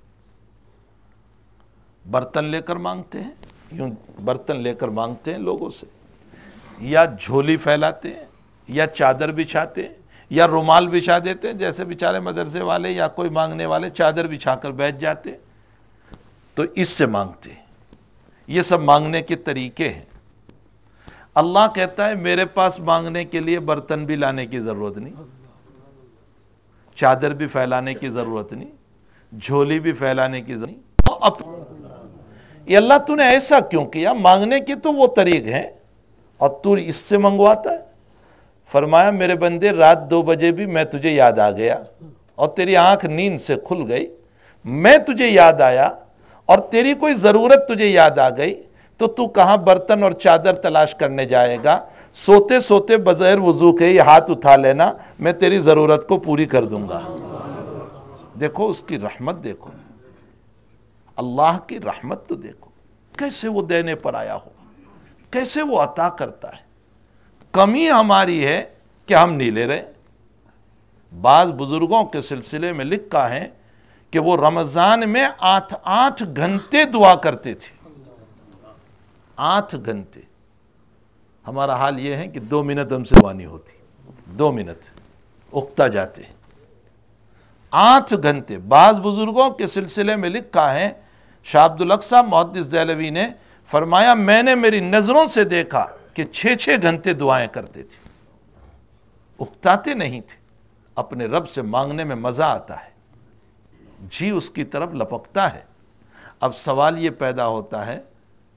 A: برتن لے کر مانگتے ہیں، یوں برتن لے کر مانگتے ہیں لوگوں سے، یا جھولی پھیلاتے ہیں، یا چادر بچھاتے ہیں، یا رومال بچھا دیتے ہیں جیسے بیچارے مدرسے والے یا کوئی مانگنے والے چادر بچھا کر بیٹھ جاتے ہیں، تو اس سے مانگتے ہیں. یہ سب مانگنے کے طریقے ہیں. اللہ کہتا ہے میرے پاس مانگنے کے لیے برتن بھی لانے کی ضرورت نہیں، چادر بھی پھیلانے کی ضرورت نہیں، جھولی بھی پھیلانے کی ضرورت نہیں. اب یہ اللہ تو نے ایسا کیوں کیا؟ مانگنے کے تو وہ طریق ہیں اور تو اس سے منگواتا ہے. فرمایا میرے بندے رات دو بجے بھی میں تجھے یاد آ گیا اور تیری آنکھ نیند سے کھل گئی، میں تجھے یاد آیا اور تیری کوئی ضرورت تجھے یاد آ گئی، تو تو کہاں برتن اور چادر تلاش کرنے جائے گا؟ سوتے سوتے بغیر وضو کے یہ ہاتھ اٹھا لینا، میں تیری ضرورت کو پوری کر دوں گا. دیکھو اس کی رحمت، دیکھو اللہ کی رحمت، تو دیکھو کیسے وہ دینے پر آیا ہو، کیسے وہ عطا کرتا ہے. کمی ہماری ہے کہ ہم نہیں لے رہے. بعض بزرگوں کے سلسلے میں لکھا ہے کہ وہ رمضان میں آٹھ آٹھ گھنٹے دعا کرتے تھے. آٹھ گھنٹے. ہمارا حال یہ ہے کہ دو منٹ ہم سے دعا نہیں ہوتی، دو منٹ اکتا جاتے. آٹھ گھنٹے. بعض بزرگوں کے سلسلے میں لکھا ہے، شاہ عبد الاقصی محدث دہلوی نے فرمایا میں نے میری نظروں سے دیکھا کہ چھ چھ گھنٹے دعائیں کرتے تھے، اکتاتے نہیں تھے، اپنے رب سے مانگنے میں مزہ آتا ہے، جی اس کی طرف لپکتا ہے۔ اب سوال یہ پیدا ہوتا ہے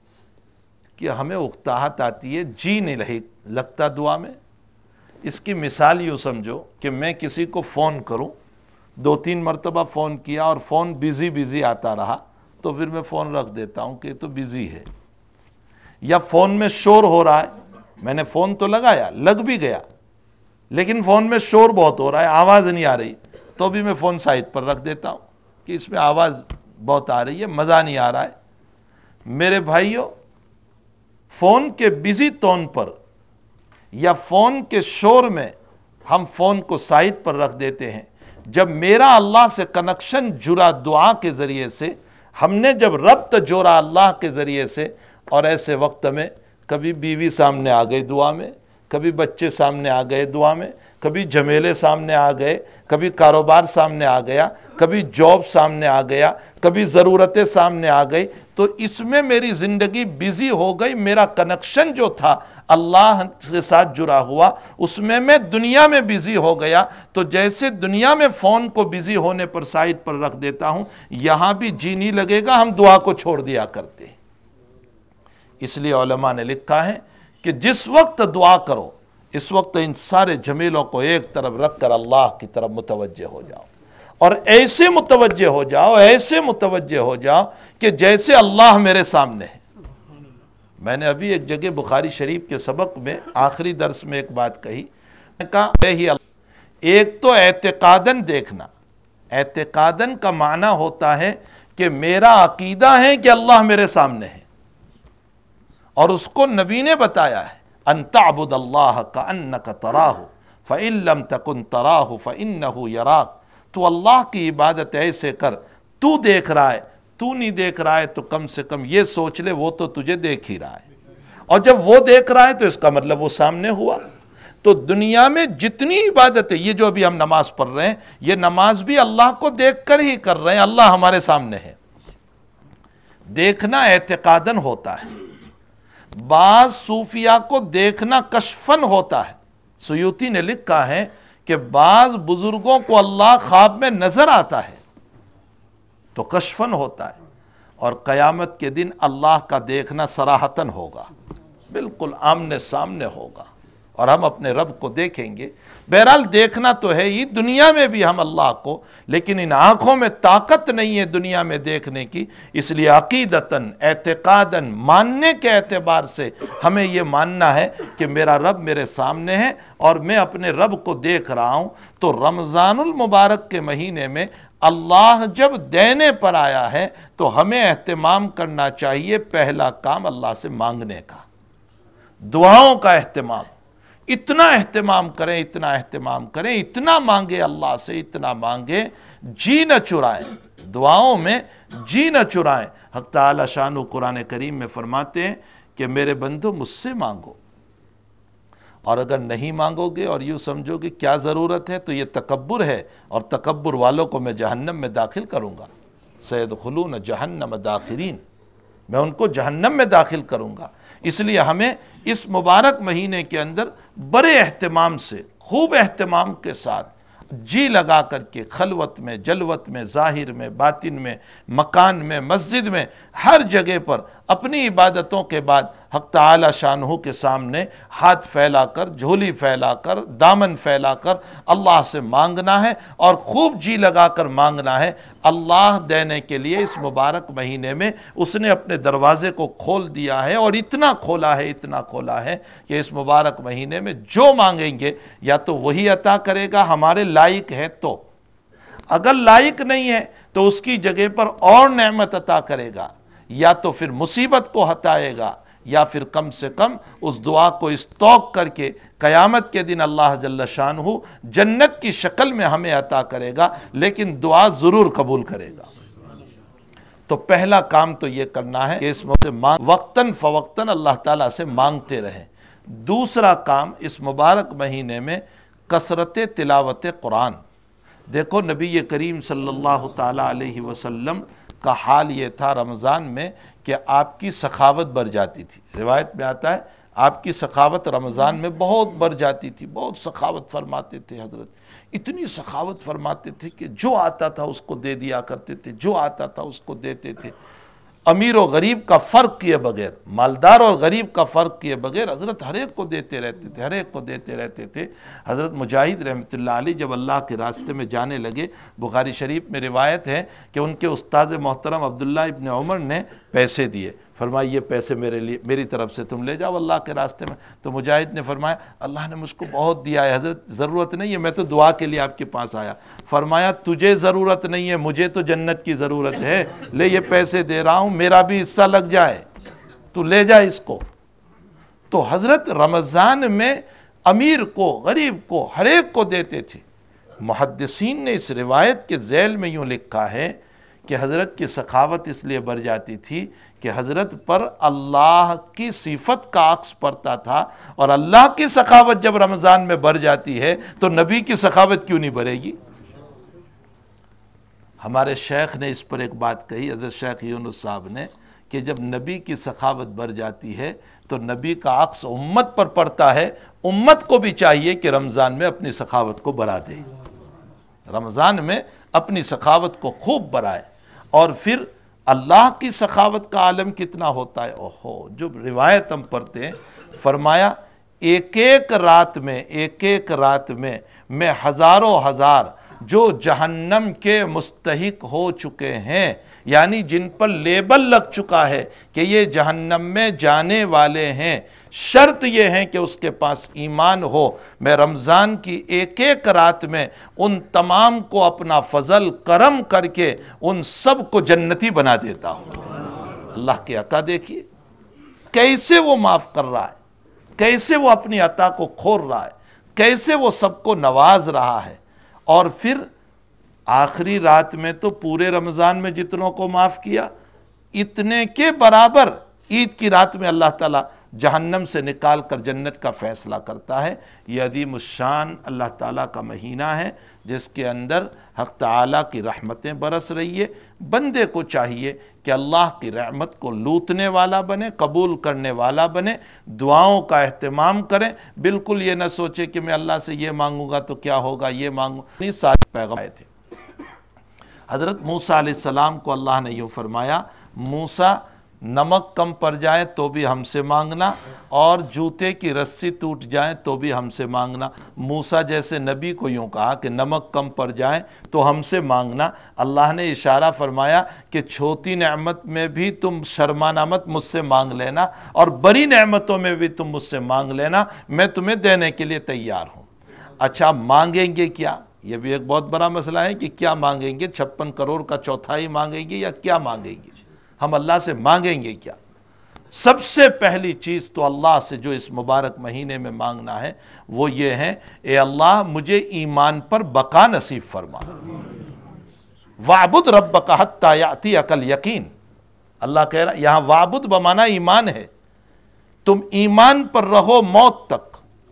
A: کہ ہمیں اکتاہٹ آتی ہے، جی نہیں رہی لگتا دعا میں۔ اس کی مثال یوں سمجھو کہ میں کسی کو فون کروں، دو تین مرتبہ فون کیا اور فون بیزی بیزی آتا رہا تو پھر میں فون رکھ دیتا ہوں کہ یہ تو بیزی ہے، یا فون میں شور ہو رہا ہے، میں نے فون تو لگایا، لگ بھی گیا، لیکن فون میں شور بہت ہو رہا ہے، آواز نہیں آ رہی، تو بھی میں فون سائٹ پر رکھ دیتا ہوں کہ اس میں آواز بہت آ رہی ہے، مزہ نہیں آ رہا ہے۔ میرے بھائیوں، فون کے بزی ٹون پر یا فون کے شور میں ہم فون کو سائٹ پر رکھ دیتے ہیں۔ جب میرا اللہ سے کنکشن جڑا دعا کے ذریعے سے، ہم نے جب ربط جوڑا اللہ کے ذریعے سے، اور ایسے وقت میں کبھی بیوی سامنے آ گئی دعا میں، کبھی بچے سامنے آ گئے دعا میں، کبھی جھمیلے سامنے آ گئے، کبھی کاروبار سامنے آ گیا، کبھی جاب سامنے آ گیا، کبھی ضرورتیں سامنے آ گئی، تو اس میں میری زندگی بیزی ہو گئی۔ میرا کنکشن جو تھا اللہ کے ساتھ جڑا ہوا، اس میں میں دنیا میں بیزی ہو گیا۔ تو جیسے دنیا میں فون کو بیزی ہونے پر سائٹ پر رکھ دیتا ہوں، یہاں بھی جی نہیں لگے گا، ہم دعا کو چھوڑ دیا کرتے ہیں۔ اس لیے علماء نے لکھا ہے کہ جس وقت دعا کرو، اس وقت ان سارے جھمیلوں کو ایک طرف رکھ کر اللہ کی طرف متوجہ ہو جاؤ، اور ایسے متوجہ ہو جاؤ، ایسے متوجہ ہو جاؤ کہ جیسے اللہ میرے سامنے ہے۔ میں نے ابھی ایک جگہ بخاری شریف کے سبق میں آخری درس میں ایک بات کہی، میں کہا ایک تو اعتقاداً دیکھنا، اعتقاداً کا معنی ہوتا ہے کہ میرا عقیدہ ہے کہ اللہ میرے سامنے ہے، اور اس کو نبی نے بتایا ہے، ان تعبد اللہ کأنک تراہ فإن لم تکن تراہ فإنہ یراک۔ تو اللہ کی عبادت ایسے کر، تو دیکھ رہا ہے، تو نہیں دیکھ رہا ہے تو کم سے کم یہ سوچ لے وہ تو تجھے دیکھ ہی رہا ہے، اور جب وہ دیکھ رہا ہے تو اس کا مطلب وہ سامنے ہوا۔ تو دنیا میں جتنی عبادت ہے، یہ جو ابھی ہم نماز پڑھ رہے ہیں، یہ نماز بھی اللہ کو دیکھ کر ہی کر رہے ہیں، اللہ ہمارے سامنے ہے۔ دیکھنا اعتقاداً ہوتا ہے، بعض صوفیاء کو دیکھنا کشفن ہوتا ہے۔ سیوطی نے لکھا ہے کہ بعض بزرگوں کو اللہ خواب میں نظر آتا ہے تو کشفن ہوتا ہے، اور قیامت کے دن اللہ کا دیکھنا صراحتاً ہوگا، بالکل آمنے سامنے ہوگا، اور ہم اپنے رب کو دیکھیں گے۔ بہرحال دیکھنا تو ہے ہی، دنیا میں بھی ہم اللہ کو، لیکن ان آنکھوں میں طاقت نہیں ہے دنیا میں دیکھنے کی، اس لیے عقیدتاً، اعتقاداً، ماننے کے اعتبار سے ہمیں یہ ماننا ہے کہ میرا رب میرے سامنے ہے اور میں اپنے رب کو دیکھ رہا ہوں۔ تو رمضان المبارک کے مہینے میں اللہ جب دینے پر آیا ہے تو ہمیں اہتمام کرنا چاہیے، پہلا کام اللہ سے مانگنے کا، دعاؤں کا اہتمام۔ اتنا اہتمام کریں، اتنا اہتمام کریں، اتنا مانگے اللہ سے، اتنا مانگے، جی نہ چرائیں، دعاؤں میں جی نہ چرائیں۔ حق تعالی شانہ قرآن کریم میں فرماتے ہیں کہ میرے بندو مجھ سے مانگو، اور اگر نہیں مانگو گے اور یوں سمجھو گے کیا ضرورت ہے تو یہ تکبر ہے، اور تکبر والوں کو میں جہنم میں داخل کروں گا، سیدخلون جہنم داخرین، میں ان کو جہنم میں داخل کروں گا۔ اس لیے ہمیں اس مبارک مہینے کے اندر بڑے اہتمام سے، خوب اہتمام کے ساتھ، جی لگا کر کے، خلوت میں، جلوت میں، ظاہر میں، باطن میں، مکان میں، مسجد میں، ہر جگہ پر اپنی عبادتوں کے بعد حق تعالی شانہ کے سامنے ہاتھ پھیلا کر، جھولی پھیلا کر، دامن پھیلا کر اللہ سے مانگنا ہے، اور خوب جی لگا کر مانگنا ہے۔ اللہ دینے کے لیے اس مبارک مہینے میں اس نے اپنے دروازے کو کھول دیا ہے، اور اتنا کھولا ہے، اتنا کھولا ہے کہ اس مبارک مہینے میں جو مانگیں گے یا تو وہی عطا کرے گا ہمارے لائق ہے تو، اگر لائق نہیں ہے تو اس کی جگہ پر اور نعمت عطا کرے گا، یا تو پھر مصیبت کو ہٹائے گا، یا پھر کم سے کم اس دعا کو استوک کر کے قیامت کے دن اللہ جل شانہ جنت کی شکل میں ہمیں عطا کرے گا، لیکن دعا ضرور قبول کرے گا۔ تو پہلا کام تو یہ کرنا ہے کہ اس موقع وقتاً فوقتاً اللہ تعالیٰ سے مانگتے رہیں۔ دوسرا کام اس مبارک مہینے میں کثرت تلاوت قرآن۔ دیکھو نبی کریم صلی اللہ تعالیٰ علیہ وسلم کا حال یہ تھا رمضان میں کہ کہ آپ کی سخاوت بڑھ جاتی تھی. روایت میں آتا ہے آپ کی سخاوت رمضان میں بہت بڑھ جاتی تھی, بہت سخاوت فرماتے تھے حضرت, اتنی سخاوت فرماتے تھے کہ جو آتا تھا اس کو دے دیا کرتے تھے, جو آتا تھا اس کو دیتے تھے. امیر و غریب کا فرق کیے بغیر, مالدار اور غریب کا فرق کیے بغیر حضرت ہر ایک کو دیتے رہتے تھے, ہر ایک کو دیتے رہتے تھے. حضرت مجاہد رحمۃ اللہ علیہ جب اللہ کے راستے میں جانے لگے, بخاری شریف میں روایت ہے کہ ان کے استاذ محترم عبداللہ ابن عمر نے پیسے دیے, فرمایا یہ پیسے میرے لیے, میری طرف سے تم لے جاؤ اللہ کے راستے میں. تو مجاہد نے فرمایا اللہ نے مجھ کو بہت دیا ہے حضرت, ضرورت نہیں ہے, میں تو دعا کے لیے آپ کے پاس آیا. فرمایا تجھے ضرورت نہیں ہے, مجھے تو جنت کی ضرورت ہے, لے یہ پیسے دے رہا ہوں, میرا بھی حصہ لگ جائے, تو لے جا اس کو. تو حضرت رمضان میں امیر کو غریب کو ہر ایک کو دیتے تھے. محدثین نے اس روایت کے ذیل میں یوں لکھا ہے کہ حضرت کی سخاوت اس لیے بڑھ جاتی تھی کہ حضرت پر اللہ کی صفت کا عکس پڑتا تھا, اور اللہ کی سخاوت جب رمضان میں بڑھ جاتی ہے تو نبی کی سخاوت کیوں نہیں بڑھے گی. ہمارے شیخ نے اس پر ایک بات کہی, حضرت شیخ یونس صاحب نے, کہ جب نبی کی سخاوت بڑھ جاتی ہے تو نبی کا عکس امت پر پڑتا ہے. امت کو بھی چاہیے کہ رمضان میں اپنی سخاوت کو بڑھا دے, رمضان میں اپنی سخاوت کو خوب بڑھائے. اور پھر اللہ کی سخاوت کا عالم کتنا ہوتا ہے. اوہو, جو روایت ہم پڑھتے ہیں, فرمایا ایک ایک رات میں ایک ایک رات میں میں ہزاروں ہزار جو جہنم کے مستحق ہو چکے ہیں, یعنی جن پر لیبل لگ چکا ہے کہ یہ جہنم میں جانے والے ہیں, شرط یہ ہے کہ اس کے پاس ایمان ہو, میں رمضان کی ایک ایک رات میں ان تمام کو اپنا فضل کرم کر کے ان سب کو جنتی بنا دیتا ہوں. اللہ کی عطا دیکھیے کیسے وہ معاف کر رہا ہے, کیسے وہ اپنی عطا کو کھول رہا ہے, کیسے وہ سب کو نواز رہا ہے. اور پھر آخری رات میں تو پورے رمضان میں جتنوں کو معاف کیا, اتنے کے برابر عید کی رات میں اللہ تعالیٰ جہنم سے نکال کر جنت کا فیصلہ کرتا ہے. یہ عظیم الشان اللہ تعالیٰ کا مہینہ ہے جس کے اندر حق تعالیٰ کی رحمتیں برس رہی ہے. بندے کو چاہیے کہ اللہ کی رحمت کو لوٹنے والا بنے, قبول کرنے والا بنے, دعاؤں کا اہتمام کریں. بالکل یہ نہ سوچے کہ میں اللہ سے یہ مانگوں گا تو کیا ہوگا, یہ مانگوں. نہیں, سارے پیغام آئے تھے. حضرت موسیٰ علیہ السلام کو اللہ نے یوں فرمایا, موسیٰ نمک کم پڑ جائے تو بھی ہم سے مانگنا, اور جوتے کی رسی ٹوٹ جائے تو بھی ہم سے مانگنا. موسیٰ جیسے نبی کو یوں کہا کہ نمک کم پڑ جائے تو ہم سے مانگنا. اللہ نے اشارہ فرمایا کہ چھوٹی نعمت میں بھی تم شرمانہ مت, مجھ سے مانگ لینا, اور بڑی نعمتوں میں بھی تم مجھ سے مانگ لینا, میں تمہیں دینے کے لیے تیار ہوں. اچھا, مانگیں گے کیا؟ یہ بھی ایک بہت بڑا مسئلہ ہے کہ کیا مانگیں گے, چھپن کروڑ کا چوتھائی مانگیں گے یا کیا مانگیں گے؟ ہم اللہ سے مانگیں گے کیا؟ سب سے پہلی چیز تو اللہ سے جو اس مبارک مہینے میں مانگنا ہے وہ یہ ہے, اے اللہ مجھے ایمان پر بقا نصیب فرما. وَعْبُدْ رَبَّكَ حَتَّى يَأْتِيَكَ الْيَقِينُ. اللہ کہہ رہا, یہاں وَعْبُدْ بمانا ایمان ہے, تم ایمان پر رہو موت تک.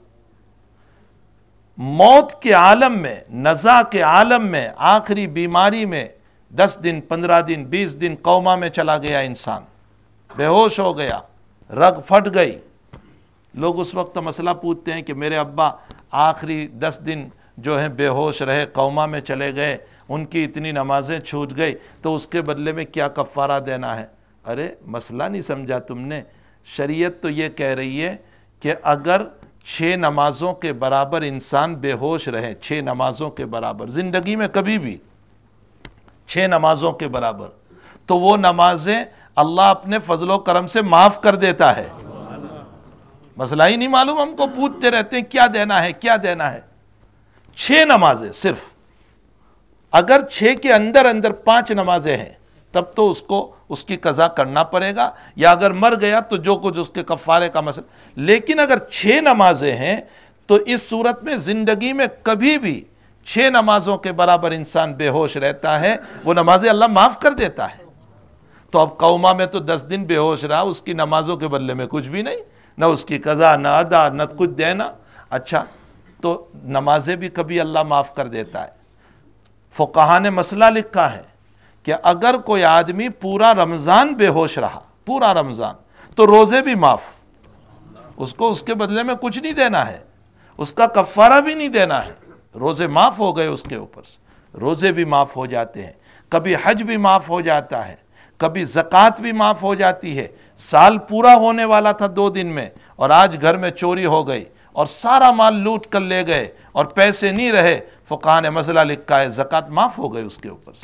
A: موت کے عالم میں, نزا کے عالم میں, آخری بیماری میں دس دن پندرہ دن بیس دن کوما میں چلا گیا انسان, بے ہوش ہو گیا, رگ پھٹ گئی. لوگ اس وقت مسئلہ پوچھتے ہیں کہ میرے ابا آخری دس دن جو ہیں بے ہوش رہے, کوما میں چلے گئے, ان کی اتنی نمازیں چھوٹ گئی, تو اس کے بدلے میں کیا کفارہ دینا ہے؟ ارے مسئلہ نہیں سمجھا تم نے. شریعت تو یہ کہہ رہی ہے کہ اگر چھ نمازوں کے برابر انسان بے ہوش رہے, چھ نمازوں کے برابر زندگی میں کبھی بھی, چھ نمازوں کے برابر, تو وہ نمازیں اللہ اپنے فضل و کرم سے معاف کر دیتا ہے. مسئلہ ہی نہیں معلوم, ہم کو پوچھتے رہتے ہیں کیا دینا ہے کیا دینا ہے. چھ نمازیں صرف, اگر چھ کے اندر اندر پانچ نمازیں ہیں تب تو اس کو اس کی قضا کرنا پڑے گا, یا اگر مر گیا تو جو کچھ اس کے کفارے کا مسئلہ. لیکن اگر چھ نمازیں ہیں تو اس صورت میں زندگی میں کبھی بھی چھ نمازوں کے برابر انسان بے ہوش رہتا ہے, وہ نمازیں اللہ معاف کر دیتا ہے. تو اب قوما میں تو دس دن بے ہوش رہا, اس کی نمازوں کے بدلے میں کچھ بھی نہیں, نہ اس کی قضا نہ ادا نہ کچھ دینا. اچھا, تو نمازیں بھی کبھی اللہ معاف کر دیتا ہے. فقہا نے مسئلہ لکھا ہے کہ اگر کوئی آدمی پورا رمضان بے ہوش رہا, پورا رمضان، تو روزے بھی معاف، اس کو اس کے بدلے میں کچھ نہیں دینا ہے، اس کا کفارہ بھی نہیں دینا ہے، روزے معاف ہو گئے اس کے اوپر سے، روزے بھی معاف ہو جاتے ہیں، کبھی حج بھی معاف ہو جاتا ہے، کبھی زکوٰۃ بھی معاف ہو جاتی ہے۔ سال پورا ہونے والا تھا دو دن میں، اور آج گھر میں چوری ہو گئی اور سارا مال لوٹ کر لے گئے اور پیسے نہیں رہے، فقہاء نے مسئلہ لکھا ہے زکوٰۃ معاف ہو گئی اس کے اوپر سے۔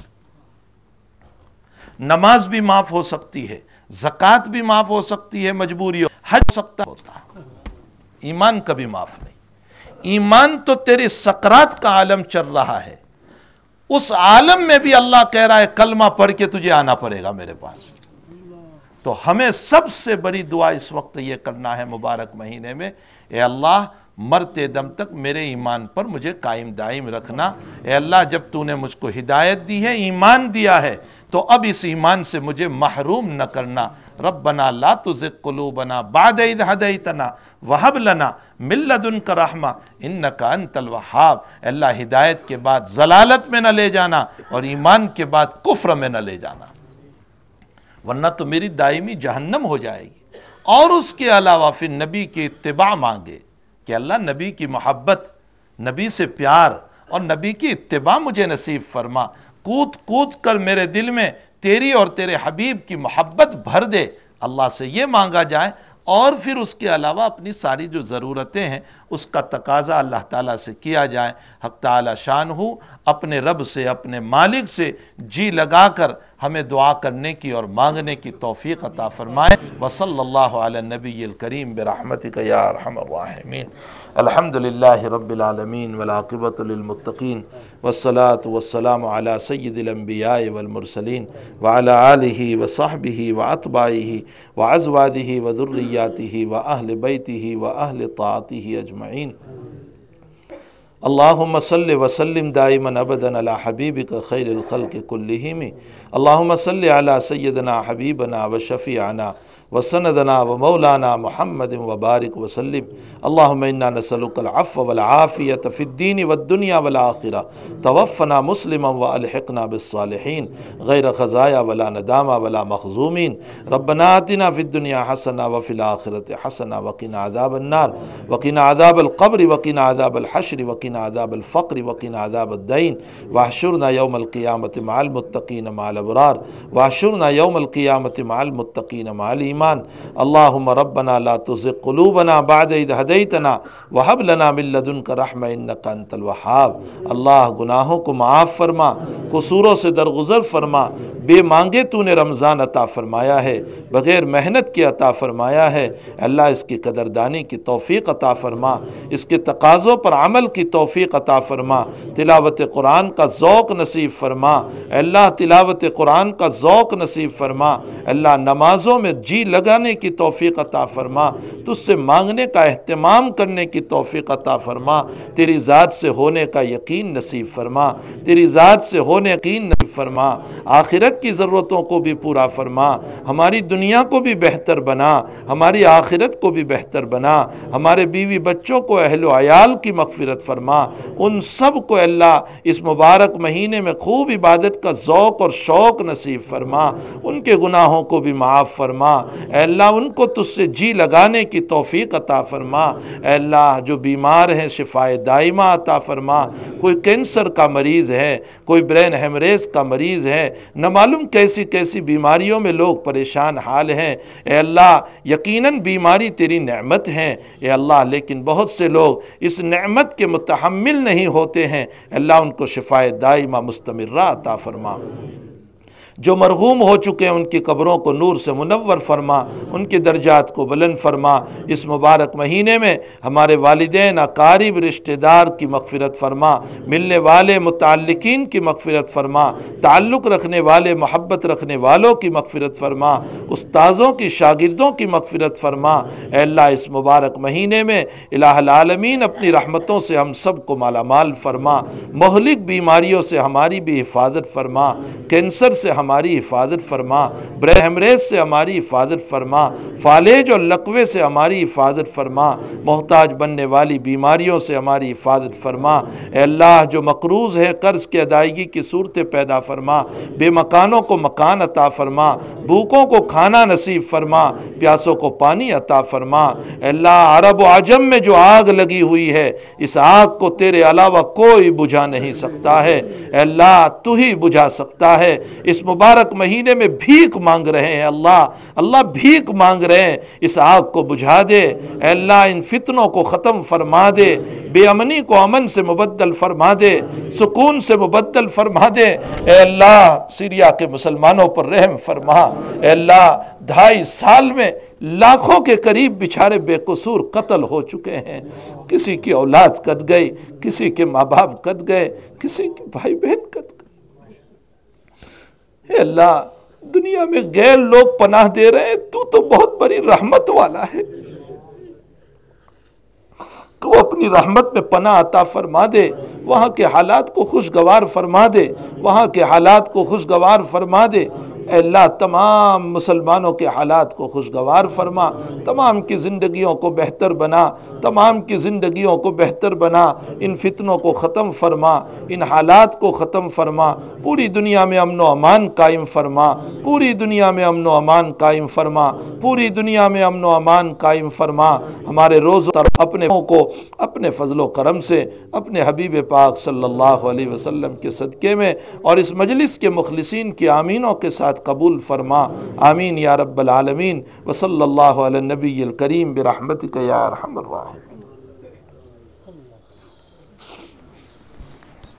A: نماز بھی معاف ہو سکتی ہے، زکوٰۃ بھی معاف ہو سکتی ہے، مجبوری ہو، حج ہو سکتا ہوتا ہے، ایمان کبھی معاف نہیں۔ ایمان تو تیری سکرات کا عالم چل رہا ہے، اس عالم میں بھی اللہ کہہ رہا ہے کلمہ پڑھ کے تجھے آنا پڑے گا میرے پاس۔ تو ہمیں سب سے بڑی دعا اس وقت یہ کرنا ہے مبارک مہینے میں، اے اللہ مرتے دم تک میرے ایمان پر مجھے قائم دائم رکھنا۔ اے اللہ جب تو نے مجھ کو ہدایت دی ہے، ایمان دیا ہے، تو اب اس ایمان سے مجھے محروم نہ کرنا۔ ربنا لا تزغ قلوبنا بعد اذ ہدیتنا وہب لنا من لدنک رحمہ انک انت الوہاب۔ اللہ ہدایت کے بعد ضلالت میں نہ لے جانا اور ایمان کے بعد کفر میں نہ لے جانا، ورنہ تو میری دائمی جہنم ہو جائے گی۔ اور اس کے علاوہ پھر نبی کی اتباع مانگے کہ اللہ نبی کی محبت، نبی سے پیار اور نبی کی اتباع مجھے نصیب فرما، کود کود کر میرے دل میں تیری اور تیرے حبیب کی محبت بھر دے، اللہ سے یہ مانگا جائے۔ اور پھر اس کے علاوہ اپنی ساری جو ضرورتیں ہیں اس کا تقاضا اللہ تعالیٰ سے کیا جائے۔ حق تعالیٰ شان ہو اپنے رب سے، اپنے مالک سے جی لگا کر ہمیں دعا کرنے کی اور مانگنے کی توفیق عطا فرمائے۔ وصلی اللہ علی النبی الکریم برحمتک یا ارحم الراحمین۔ الحمد للہ رب العالمین والعاقبۃ للمتقین والصلاة والسلام علی سید الانبیاء والمرسلین وعلی آلہ وصحبہ واتباعہ وازواجہ وذریاتہ واہل بیتہ واہل طاعتہ اجمعین۔ اللہم صل وسلم دائما ابدا علی حبیبک خیر الخلق کلہم۔ اللہم صل علی سیدنا حبیبنا وشفیعنا وسندنا ومولانا محمد وبارک وسلم۔ اللہم انا نسألک العفو والعافیۃ فی الدین والدنیا والآخرہ، توفنا مسلما والحقنا بالصالحین، غیر خزایا ولا ندامہ ولا مخزومین۔ ربنا آتنا فی الدنیا حسنہ وفی الآخرۃ حسنہ وقنا عذاب النار وقنا عذاب القبر وقنا عذاب الحشر وقنا عذاب الفقر وقنا عذاب الدین، واحشرنا یوم القیامۃ مع المتقین مع الابرار، واحشرنا یوم القیامۃ مع المتقین مع الایمان۔ اللہم ربنا لا تزغ قلوبنا بعد اذ ہدیتنا وہب لنا من لدنک رحمہ انک انت الوہاب۔ اللہ گناہوں کو معاف فرما، قصوروں سے درگزر فرما، بے مانگے تو نے رمضان عطا فرمایا ہے، بغیر محنت کے عطا فرمایا ہے۔ اللہ اس کی قدردانی کی توفیق عطا فرما، اس کے تقاضوں پر عمل کی توفیق عطا فرما، تلاوت قرآن کا ذوق نصیب فرما۔ اللہ تلاوت قرآن کا ذوق نصیب فرما، اللہ نمازوں میں جی لگانے کی توفیق عطا فرما، تجھ سے مانگنے کا اہتمام کرنے کی توفیق عطا فرما، تیری ذات سے ہونے کا یقین نصیب فرما، تیری ذات سے ہونے یقین نصیب فرما، آخرت کی ضرورتوں کو بھی پورا فرما، ہماری دنیا کو بھی بہتر بنا، ہماری آخرت کو بھی بہتر بنا، ہمارے بیوی بچوں کو، اہل و عیال کی مغفرت فرما، ان سب کو اللہ اس مبارک مہینے میں خوب عبادت کا ذوق اور شوق نصیب فرما، ان کے گناہوں کو بھی معاف فرما، اے اللہ ان کو تجھ سے جی لگانے کی توفیق عطا فرما، اے اللہ جو بیمار ہیں شفائے دائمہ عطا فرما، کوئی کینسر کا مریض ہے، کوئی برین ہیمریج کا مریض ہے، نہ معلوم کیسی کیسی بیماریوں میں لوگ پریشان حال ہیں، اے اللہ یقیناً بیماری تیری نعمت ہے اے اللہ، لیکن بہت سے لوگ اس نعمت کے متحمل نہیں ہوتے ہیں، اللہ ان کو شفائے دائمہ مستمرہ عطا فرما۔ جو مرحوم ہو چکے ہیں ان کی قبروں کو نور سے منور فرما، ان کے درجات کو بلند فرما۔ اس مبارک مہینے میں ہمارے والدین، اقارب، رشتہ دار کی مغفرت فرما، ملنے والے متعلقین کی مغفرت فرما، تعلق رکھنے والے، محبت رکھنے والوں کی مغفرت فرما، استاذوں کی، شاگردوں کی مغفرت فرما۔ اے اللہ اس مبارک مہینے میں الہ العالمین اپنی رحمتوں سے ہم سب کو مالا مال فرما، مہلک بیماریوں سے ہماری بھی حفاظت فرما، کینسر سے ہماری حفاظت فرما، برہمریز سے ہماری حفاظت فرما، فالج اور لقوے سے ہماری حفاظت فرما، محتاج بننے والی بیماریوں سے ہماری حفاظت فرما۔ اے اللہ جو مقروض ہے قرض کی ادائیگی کی صورتیں پیدا فرما، بے مکانوں کو مکان عطا فرما، بھوکوں کو کھانا نصیب فرما، پیاسوں کو پانی عطا فرما۔ اے اللہ عرب و عجم میں جو آگ لگی ہوئی ہے اس آگ کو تیرے علاوہ کوئی بجھا نہیں سکتا ہے، اے اللہ تو ہی بجھا سکتا ہے۔ اس مبارک مہینے میں بھیک مانگ رہے ہیں اللہ اللہ بھیک مانگ رہے ہیں، اس آگ کو بجھا دے اے اللہ، ان فتنوں کو ختم فرما دے، بے امنی کو امن سے مبدل فرما دے، سکون سے مبدل فرما دے۔ اے اللہ سیریا کے مسلمانوں پر رحم فرما۔ اے اللہ ڈھائی سال میں لاکھوں کے قریب بیچارے بے قصور قتل ہو چکے ہیں، کسی کی اولاد کٹ گئی، کسی کے ماں باپ کٹ گئے، کسی کے بھائی بہن کٹ گئے۔ اے اللہ دنیا میں غیر لوگ پناہ دے رہے ہیں، تو تو بہت بڑی رحمت والا ہے، تو اپنی رحمت میں پناہ عطا فرما دے، وہاں کے حالات کو خوشگوار فرما دے، وہاں کے حالات کو خوشگوار فرما دے۔ اے اللہ تمام مسلمانوں کے حالات کو خوشگوار فرما، تمام کی زندگیوں کو بہتر بنا، تمام کی زندگیوں کو بہتر بنا، ان فتنوں کو ختم فرما، ان حالات کو ختم فرما، پوری دنیا میں امن و امان قائم فرما، پوری دنیا میں امن و امان قائم فرما، پوری دنیا میں امن و امان قائم فرما۔ ہمارے روز اپنے کو اپنے فضل و کرم سے اپنے حبیب پاک صلی اللہ علیہ وسلم کے صدقے میں اور اس مجلس کے مخلصین کے آمینوں کے ساتھ قبول فرما، آمین یا رب العالمین۔ وصلی اللہ علی النبی الکریم برحمتک یا ارحم الراحمین۔